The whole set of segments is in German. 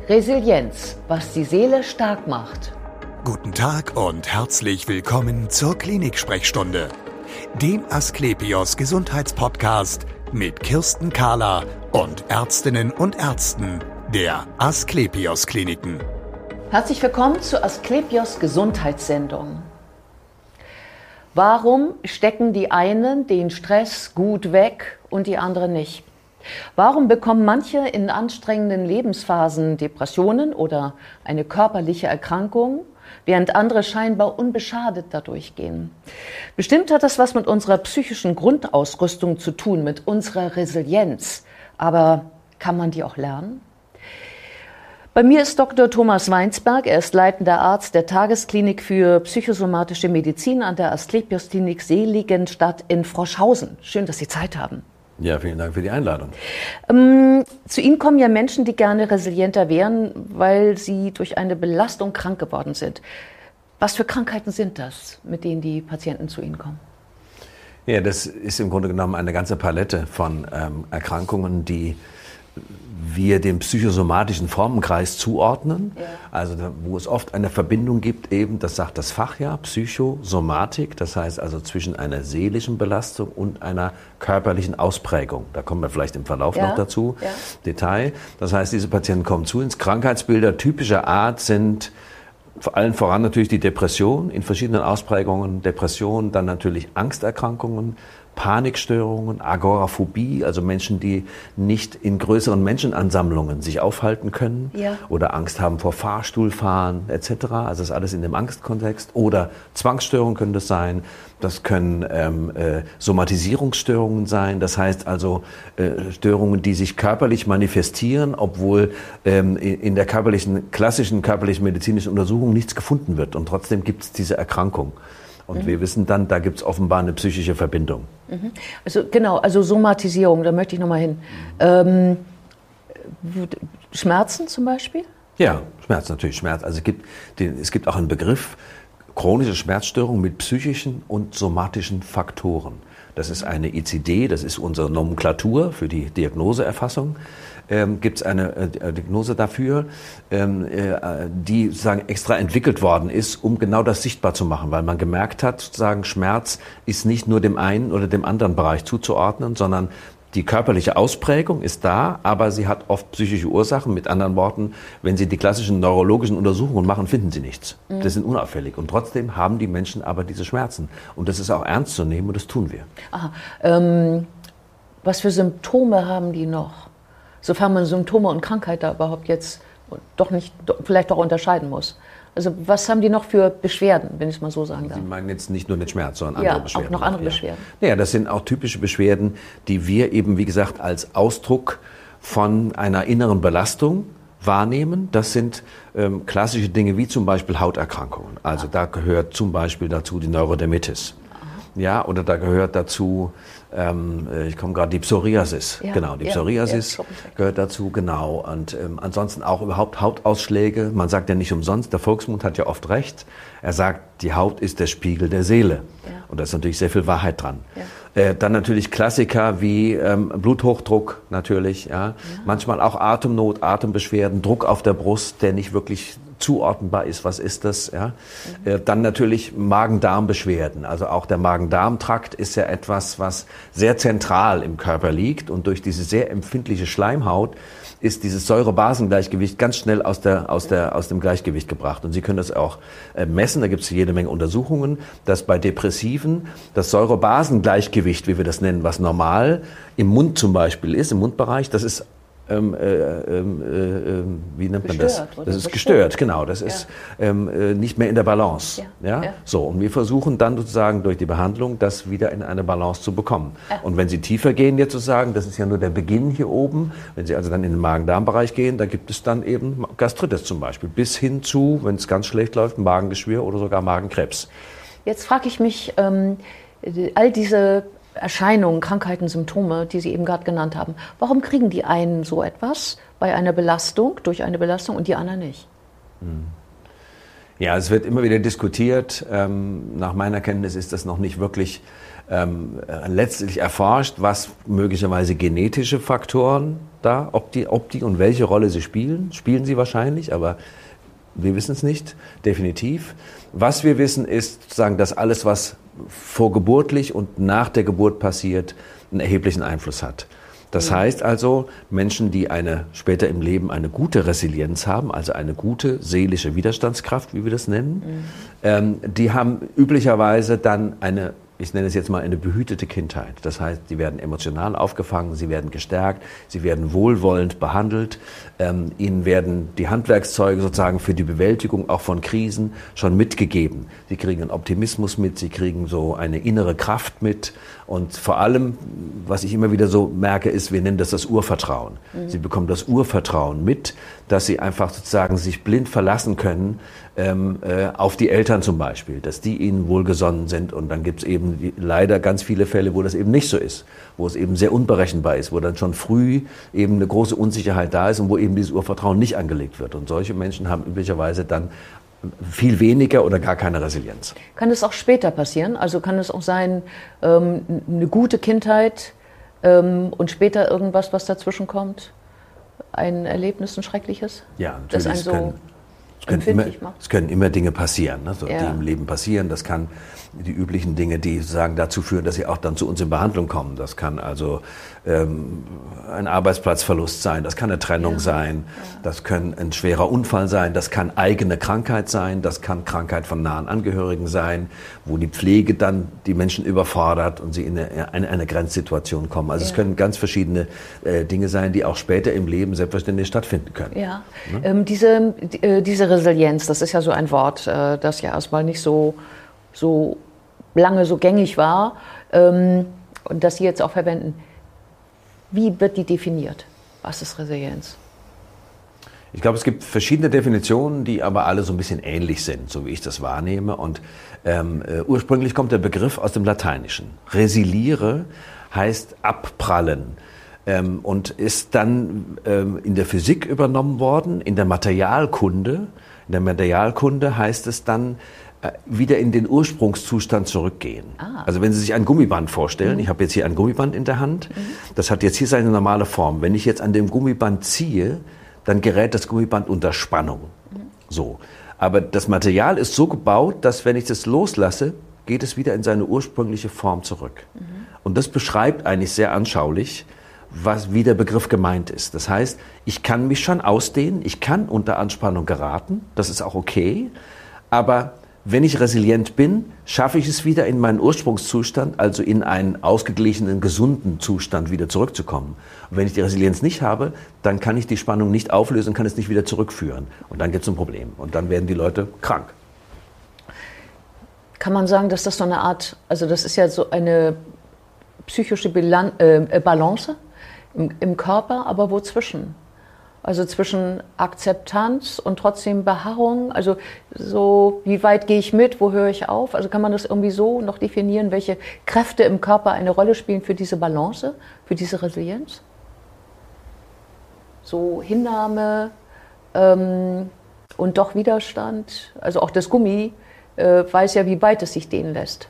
Resilienz, was die Seele stark macht. Guten Tag und herzlich willkommen zur Klinik-Sprechstunde, dem Asklepios Gesundheitspodcast mit Kirsten Kahler und Ärztinnen und Ärzten der Asklepios Kliniken. Herzlich willkommen zur Asklepios Gesundheitssendung. Warum stecken die einen den Stress gut weg und die anderen nicht? Warum bekommen manche in anstrengenden Lebensphasen Depressionen oder eine körperliche Erkrankung, während andere scheinbar unbeschadet dadurch gehen? Bestimmt hat das was mit unserer psychischen Grundausrüstung zu tun, mit unserer Resilienz. Aber kann man die auch lernen? Bei mir ist Dr. Thomas Weinsberg. Er ist leitender Arzt der Tagesklinik für psychosomatische Medizin an der Asklepios Klinik Seligenstadt in Froschhausen. Schön, dass Sie Zeit haben. Ja, vielen Dank für die Einladung. Zu Ihnen kommen ja Menschen, die gerne resilienter wären, weil sie durch eine Belastung krank geworden sind. Was für Krankheiten sind das, mit denen die Patienten zu Ihnen kommen? Ja, das ist im Grunde genommen eine ganze Palette von Erkrankungen, die wir dem psychosomatischen Formenkreis zuordnen. Ja. Also wo es oft eine Verbindung gibt, eben, das sagt das Fach ja, Psychosomatik, das heißt also zwischen einer seelischen Belastung und einer körperlichen Ausprägung. Da kommen wir vielleicht im Verlauf noch dazu, Detail. Das heißt, diese Patienten kommen zu uns. Krankheitsbilder typischer Art sind vor allem voran natürlich die Depression in verschiedenen Ausprägungen, Depression, dann natürlich Angsterkrankungen, Panikstörungen, Agoraphobie, also Menschen, die nicht in größeren Menschenansammlungen sich aufhalten können oder Angst haben vor Fahrstuhlfahren etc. Also das ist alles in dem Angstkontext. Oder Zwangsstörungen können das sein. Das können Somatisierungsstörungen sein. Das heißt also Störungen, die sich körperlich manifestieren, obwohl in der klassischen körperlichen medizinischen Untersuchung nichts gefunden wird. Und trotzdem gibt es diese Erkrankung. Und wir wissen dann, da gibt es offenbar eine psychische Verbindung. Also genau, also Somatisierung, da möchte ich nochmal hin. Schmerzen zum Beispiel? Ja, Schmerz natürlich, Schmerz. Also es gibt auch einen Begriff, chronische Schmerzstörung mit psychischen und somatischen Faktoren. Das ist eine ICD, das ist unsere Nomenklatur für die Diagnoseerfassung. Gibt es eine Diagnose dafür, die sozusagen extra entwickelt worden ist, um genau das sichtbar zu machen, weil man gemerkt hat, sozusagen Schmerz ist nicht nur dem einen oder dem anderen Bereich zuzuordnen, sondern die körperliche Ausprägung ist da, aber sie hat oft psychische Ursachen. Mit anderen Worten, wenn Sie die klassischen neurologischen Untersuchungen machen, finden Sie nichts. Das sind unauffällig. Und trotzdem haben die Menschen aber diese Schmerzen. Und das ist auch ernst zu nehmen und das tun wir. Aha. Was für Symptome haben die noch? Sofern man Symptome und Krankheit da überhaupt jetzt vielleicht doch unterscheiden muss. Also was haben die noch für Beschwerden, wenn ich es mal so sagen darf? Sie meinen jetzt nicht nur den Schmerz, sondern andere Beschwerden. Auch noch andere Beschwerden. Ja, das sind auch typische Beschwerden, die wir eben, wie gesagt, als Ausdruck von einer inneren Belastung wahrnehmen. Das sind klassische Dinge wie zum Beispiel Hauterkrankungen. Also da gehört zum Beispiel dazu die Neurodermitis. Ja, oder da gehört dazu, ich komme gerade, die Psoriasis. Ja, genau, die Psoriasis gehört dazu, genau. Und ansonsten auch überhaupt Hautausschläge. Man sagt ja nicht umsonst, der Volksmund hat ja oft recht. Er sagt, die Haut ist der Spiegel der Seele. Ja. Und da ist natürlich sehr viel Wahrheit dran. Ja. Dann natürlich Klassiker wie Bluthochdruck natürlich. Ja. Manchmal auch Atemnot, Atembeschwerden, Druck auf der Brust, der nicht wirklich zuordnenbar ist, was ist das? Ja? Dann natürlich Magen-Darm-Beschwerden. Also auch der Magen-Darm-Trakt ist ja etwas, was sehr zentral im Körper liegt. Und durch diese sehr empfindliche Schleimhaut ist dieses Säure-Basen-Gleichgewicht ganz schnell aus dem Gleichgewicht gebracht. Und Sie können das auch messen, da gibt es jede Menge Untersuchungen, dass bei Depressiven das Säure-Basen-Gleichgewicht, wie wir das nennen, was normal im Mund zum Beispiel ist, im Mundbereich, das ist wie nennt man das? Das ist gestört, genau. Das ist nicht mehr in der Balance. Ja? So, und wir versuchen dann sozusagen durch die Behandlung, das wieder in eine Balance zu bekommen. Und wenn Sie tiefer gehen, jetzt sozusagen, das ist ja nur der Beginn hier oben, wenn Sie also dann in den Magen-Darm-Bereich gehen, da gibt es dann eben Gastritis zum Beispiel, bis hin zu, wenn es ganz schlecht läuft, Magengeschwür oder sogar Magenkrebs. Jetzt frage ich mich, all diese Erscheinungen, Krankheiten, Symptome, die Sie eben gerade genannt haben. Warum kriegen die einen so etwas bei einer Belastung, durch eine Belastung und die anderen nicht? Ja, es wird immer wieder diskutiert. Nach meiner Kenntnis ist das noch nicht wirklich letztlich erforscht, was möglicherweise genetische Faktoren da, ob die und welche Rolle sie spielen. Spielen sie wahrscheinlich, aber wir wissen es nicht, definitiv. Was wir wissen ist, sozusagen, dass alles, was vorgeburtlich und nach der Geburt passiert, einen erheblichen Einfluss hat. Das heißt also, Menschen, die später im Leben eine gute Resilienz haben, also eine gute seelische Widerstandskraft, wie wir das nennen, die haben üblicherweise dann ich nenne es jetzt mal eine behütete Kindheit. Das heißt, sie werden emotional aufgefangen, sie werden gestärkt, sie werden wohlwollend behandelt, ihnen werden die Handwerkszeuge sozusagen für die Bewältigung auch von Krisen schon mitgegeben. Sie kriegen einen Optimismus mit, sie kriegen so eine innere Kraft mit und vor allem, was ich immer wieder so merke, ist, wir nennen das Urvertrauen. Sie bekommen das Urvertrauen mit, dass sie einfach sozusagen sich blind verlassen können auf die Eltern zum Beispiel, dass die ihnen wohlgesonnen sind und dann gibt es eben leider ganz viele Fälle, wo das eben nicht so ist, wo es eben sehr unberechenbar ist, wo dann schon früh eben eine große Unsicherheit da ist und wo eben dieses Urvertrauen nicht angelegt wird. Und solche Menschen haben üblicherweise dann viel weniger oder gar keine Resilienz. Kann es auch später passieren? Also kann es auch sein, eine gute Kindheit und später irgendwas, was dazwischen kommt? Ein Erlebnis, ein schreckliches? Ja, natürlich. Das einen Es können immer Dinge passieren, ne, die Ja. im Leben passieren. Das kann die üblichen Dinge, die sozusagen dazu führen, dass sie auch dann zu uns in Behandlung kommen. Das kann also ein Arbeitsplatzverlust sein, das kann eine Trennung sein, das kann ein schwerer Unfall sein, das kann eigene Krankheit sein, das kann Krankheit von nahen Angehörigen sein, wo die Pflege dann die Menschen überfordert und sie in eine Grenzsituation kommen. Also es können ganz verschiedene Dinge sein, die auch später im Leben selbstverständlich stattfinden können. Ja, diese Resilienz, das ist ja so ein Wort, das ja erstmal nicht so lange so gängig war und das Sie jetzt auch verwenden. Wie wird die definiert? Was ist Resilienz? Ich glaube, es gibt verschiedene Definitionen, die aber alle so ein bisschen ähnlich sind, so wie ich das wahrnehme. Und ursprünglich kommt der Begriff aus dem Lateinischen. Resiliere heißt abprallen. Und ist dann in der Physik übernommen worden, in der Materialkunde. In der Materialkunde heißt es dann, wieder in den Ursprungszustand zurückgehen. Also wenn Sie sich ein Gummiband vorstellen, ich habe jetzt hier ein Gummiband in der Hand, das hat jetzt hier seine normale Form. Wenn ich jetzt an dem Gummiband ziehe, dann gerät das Gummiband unter Spannung. So. Aber das Material ist so gebaut, dass wenn ich das loslasse, geht es wieder in seine ursprüngliche Form zurück. Und das beschreibt eigentlich sehr anschaulich, wie der Begriff gemeint ist. Das heißt, ich kann mich schon ausdehnen, ich kann unter Anspannung geraten, das ist auch okay, aber wenn ich resilient bin, schaffe ich es wieder in meinen Ursprungszustand, also in einen ausgeglichenen, gesunden Zustand wieder zurückzukommen. Und wenn ich die Resilienz nicht habe, dann kann ich die Spannung nicht auflösen, kann es nicht wieder zurückführen. Und dann gibt es ein Problem. Und dann werden die Leute krank. Kann man sagen, dass das so eine Art, also das ist ja so eine psychische Balance im Körper, aber wozwischen? Also zwischen Akzeptanz und trotzdem Beharrung, also so, wie weit gehe ich mit, wo höre ich auf? Also kann man das irgendwie so noch definieren, welche Kräfte im Körper eine Rolle spielen für diese Balance, für diese Resilienz? So Hinnahme und doch Widerstand, also auch das Gummi weiß ja, wie weit es sich dehnen lässt.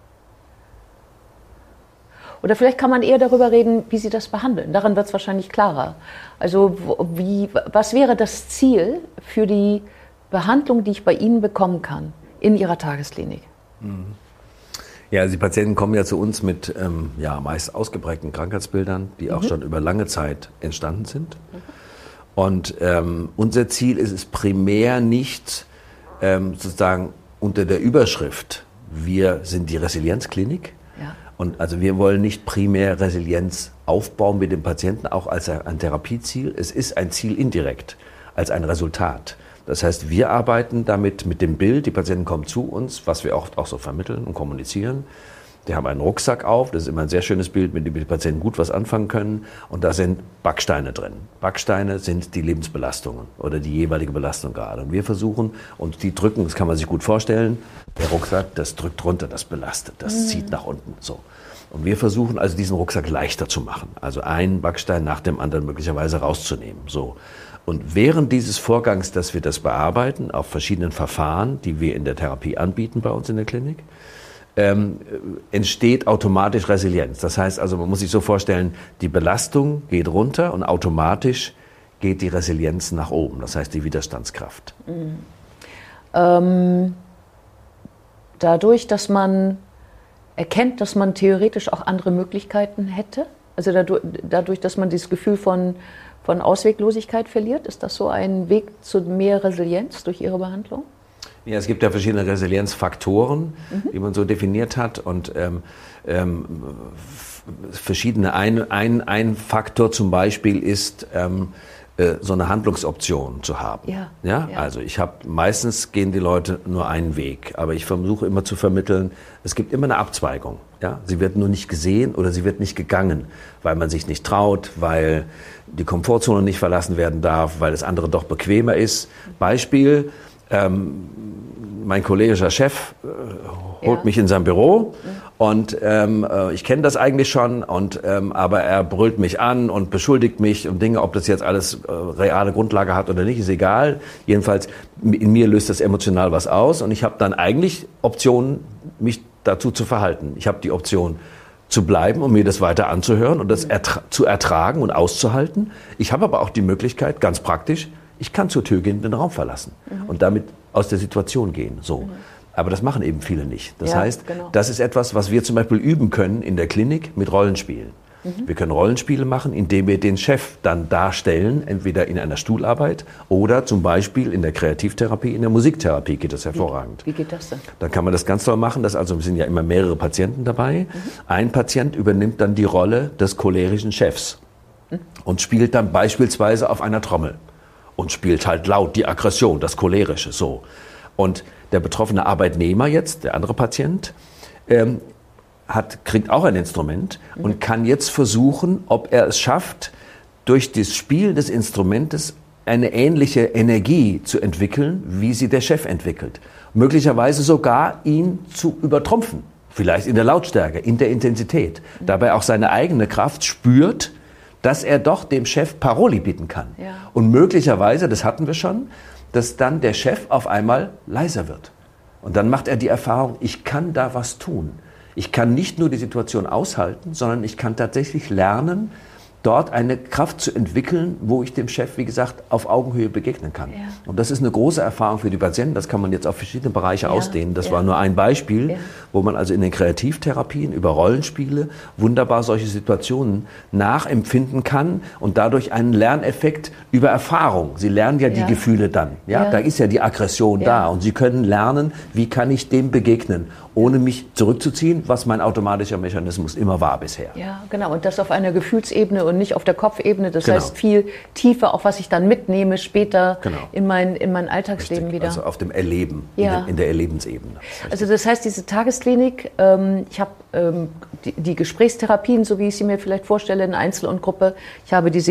Oder vielleicht kann man eher darüber reden, wie Sie das behandeln. Daran wird es wahrscheinlich klarer. Also was wäre das Ziel für die Behandlung, die ich bei Ihnen bekommen kann in Ihrer Tagesklinik? Ja, also die Patienten kommen ja zu uns mit meist ausgeprägten Krankheitsbildern, die auch schon über lange Zeit entstanden sind. Und unser Ziel ist es primär nicht sozusagen unter der Überschrift, wir sind die Resilienzklinik. Und also wir wollen nicht primär Resilienz aufbauen mit dem Patienten, auch als ein Therapieziel. Es ist ein Ziel indirekt, als ein Resultat. Das heißt, wir arbeiten damit mit dem Bild, die Patienten kommen zu uns, was wir auch so vermitteln und kommunizieren. Die haben einen Rucksack auf, das ist immer ein sehr schönes Bild, mit dem die Patienten gut was anfangen können. Und da sind Backsteine drin. Backsteine sind die Lebensbelastungen oder die jeweilige Belastung gerade. Und wir versuchen, und die drücken, das kann man sich gut vorstellen, der Rucksack, das drückt runter, das belastet, das zieht nach unten. So. Und wir versuchen also diesen Rucksack leichter zu machen. Also einen Backstein nach dem anderen möglicherweise rauszunehmen. So. Und während dieses Vorgangs, dass wir das bearbeiten, auf verschiedenen Verfahren, die wir in der Therapie anbieten bei uns in der Klinik, entsteht automatisch Resilienz. Das heißt also, man muss sich so vorstellen, die Belastung geht runter und automatisch geht die Resilienz nach oben, das heißt die Widerstandskraft. Dadurch, dass man erkennt, dass man theoretisch auch andere Möglichkeiten hätte, also dadurch, dass man dieses Gefühl von Ausweglosigkeit verliert, ist das so ein Weg zu mehr Resilienz durch Ihre Behandlung? Ja, es gibt ja verschiedene Resilienzfaktoren, die man so definiert hat und verschiedene. Ein Faktor zum Beispiel ist so eine Handlungsoption zu haben. Ja? Also meistens gehen die Leute nur einen Weg, aber ich versuche immer zu vermitteln, es gibt immer eine Abzweigung. Ja? Sie wird nur nicht gesehen oder sie wird nicht gegangen, weil man sich nicht traut, weil die Komfortzone nicht verlassen werden darf, weil das andere doch bequemer ist. Beispiel, mein kollegischer Chef holt mich in sein Büro und ich kenne das eigentlich schon, aber er brüllt mich an und beschuldigt mich und Dinge, ob das jetzt alles reale Grundlage hat oder nicht, ist egal. Jedenfalls, in mir löst das emotional was aus und ich habe dann eigentlich Optionen, mich dazu zu verhalten. Ich habe die Option, zu bleiben und mir das weiter anzuhören und das zu ertragen und auszuhalten. Ich habe aber auch die Möglichkeit, ganz praktisch, ich kann zur Tür gehen und den Raum verlassen und damit aus der Situation gehen. So. Aber das machen eben viele nicht. Das heißt, das ist etwas, was wir zum Beispiel üben können in der Klinik mit Rollenspielen. Wir können Rollenspiele machen, indem wir den Chef dann darstellen, entweder in einer Stuhlarbeit oder zum Beispiel in der Kreativtherapie, in der Musiktherapie geht das hervorragend. Wie geht das denn? Dann kann man das ganz toll machen, es sind ja immer mehrere Patienten dabei. Ein Patient übernimmt dann die Rolle des cholerischen Chefs und spielt dann beispielsweise auf einer Trommel und spielt halt laut die Aggression, das Cholerische, so. Und der betroffene Arbeitnehmer jetzt, der andere Patient, kriegt auch ein Instrument und kann jetzt versuchen, ob er es schafft, durch das Spielen des Instrumentes eine ähnliche Energie zu entwickeln, wie sie der Chef entwickelt. Möglicherweise sogar ihn zu übertrumpfen. Vielleicht in der Lautstärke, in der Intensität. Dabei auch seine eigene Kraft spürt, dass er doch dem Chef Paroli bieten kann. Ja. Und möglicherweise, das hatten wir schon, dass dann der Chef auf einmal leiser wird. Und dann macht er die Erfahrung, ich kann da was tun. Ich kann nicht nur die Situation aushalten, sondern ich kann tatsächlich lernen, dort eine Kraft zu entwickeln, wo ich dem Chef, wie gesagt, auf Augenhöhe begegnen kann. Ja. Und das ist eine große Erfahrung für die Patienten. Das kann man jetzt auf verschiedene Bereiche ausdehnen. Das war nur ein Beispiel, wo man also in den Kreativtherapien über Rollenspiele wunderbar solche Situationen nachempfinden kann und dadurch einen Lerneffekt über Erfahrung. Sie lernen ja die Gefühle dann. Ja? Da ist ja die Aggression da und Sie können lernen, wie kann ich dem begegnen, ohne mich zurückzuziehen, was mein automatischer Mechanismus immer war bisher. Ja, genau. Und das auf einer Gefühlsebene und nicht auf der Kopfebene. Das heißt viel tiefer, auch was ich dann mitnehme später in mein Alltagsleben wieder. Also auf dem Erleben, in der Erlebensebene. Also das heißt, diese Tagesklinik, ich habe die Gesprächstherapien, so wie ich sie mir vielleicht vorstelle, in Einzel und Gruppe. Ich habe diese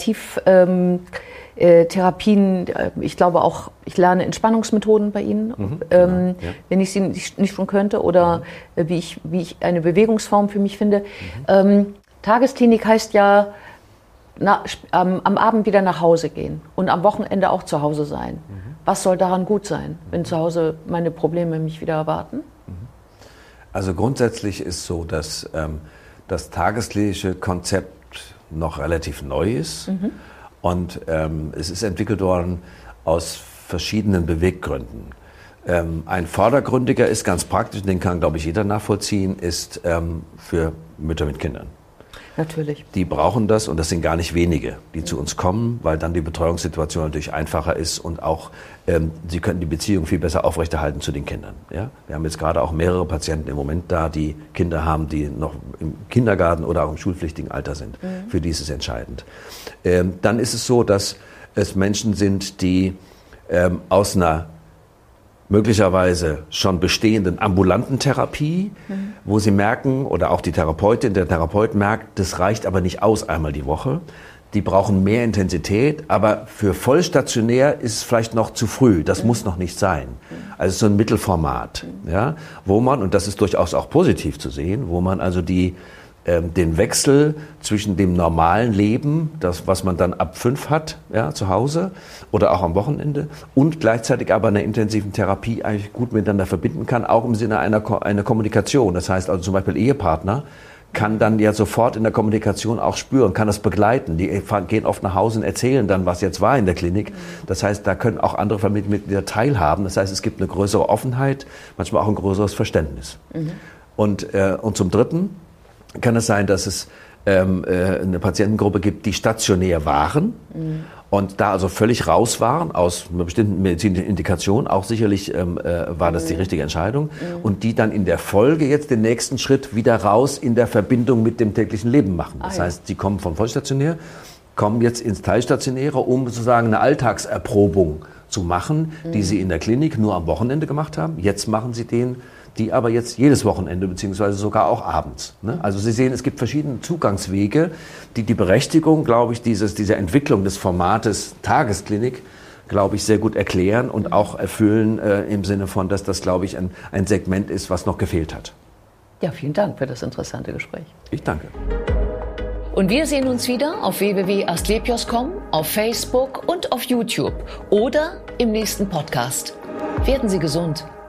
Therapien, ich glaube auch, ich lerne Entspannungsmethoden bei Ihnen, wenn ich sie nicht schon könnte, oder wie ich eine Bewegungsform für mich finde. Tagesklinik heißt ja, am Abend wieder nach Hause gehen und am Wochenende auch zu Hause sein. Was soll daran gut sein, wenn zu Hause meine Probleme mich wieder erwarten? Also grundsätzlich ist so, dass das tagesklinische Konzept noch relativ neu ist. Und es ist entwickelt worden aus verschiedenen Beweggründen. Ein vordergründiger ist ganz praktisch, den kann, glaube ich, jeder nachvollziehen, ist für Mütter mit Kindern. Natürlich. Die brauchen das und das sind gar nicht wenige, die zu uns kommen, weil dann die Betreuungssituation natürlich einfacher ist und auch sie können die Beziehung viel besser aufrechterhalten zu den Kindern. Ja? Wir haben jetzt gerade auch mehrere Patienten im Moment da, die Kinder haben, die noch im Kindergarten oder auch im schulpflichtigen Alter sind. Für die ist es entscheidend. Dann ist es so, dass es Menschen sind, die aus einer möglicherweise schon bestehenden ambulanten Therapie, wo sie merken, oder auch die Therapeutin, der Therapeut merkt, das reicht aber nicht aus einmal die Woche. Die brauchen mehr Intensität, aber für vollstationär ist es vielleicht noch zu früh. Das muss noch nicht sein. Also so ein Mittelformat, ja, wo man, und das ist durchaus auch positiv zu sehen, wo man also die den Wechsel zwischen dem normalen Leben, das, was man dann ab 5 hat, ja, zu Hause oder auch am Wochenende, und gleichzeitig aber einer intensiven Therapie eigentlich gut miteinander verbinden kann, auch im Sinne einer Kommunikation. Das heißt also zum Beispiel Ehepartner kann dann ja sofort in der Kommunikation auch spüren, kann das begleiten. Die gehen oft nach Hause und erzählen dann, was jetzt war in der Klinik. Das heißt, da können auch andere Familienmitglieder teilhaben. Das heißt, es gibt eine größere Offenheit, manchmal auch ein größeres Verständnis. Und zum Dritten kann es sein, dass es eine Patientengruppe gibt, die stationär waren und da also völlig raus waren aus einer bestimmten medizinischen Indikation. Auch sicherlich war das die richtige Entscheidung. Und die dann in der Folge jetzt den nächsten Schritt wieder raus in der Verbindung mit dem täglichen Leben machen. Das heißt, sie kommen vom vollstationär, kommen jetzt ins Teilstationäre, um sozusagen eine Alltagserprobung zu machen, die sie in der Klinik nur am Wochenende gemacht haben. Jetzt machen sie die aber jetzt jedes Wochenende, beziehungsweise sogar auch abends. Ne? Also Sie sehen, es gibt verschiedene Zugangswege, die die Berechtigung, glaube ich, dieser Entwicklung des Formates Tagesklinik, glaube ich, sehr gut erklären und auch erfüllen im Sinne von, dass das, glaube ich, ein Segment ist, was noch gefehlt hat. Ja, vielen Dank für das interessante Gespräch. Ich danke. Und wir sehen uns wieder auf www.asklepios.com, auf Facebook und auf YouTube oder im nächsten Podcast. Werden Sie gesund.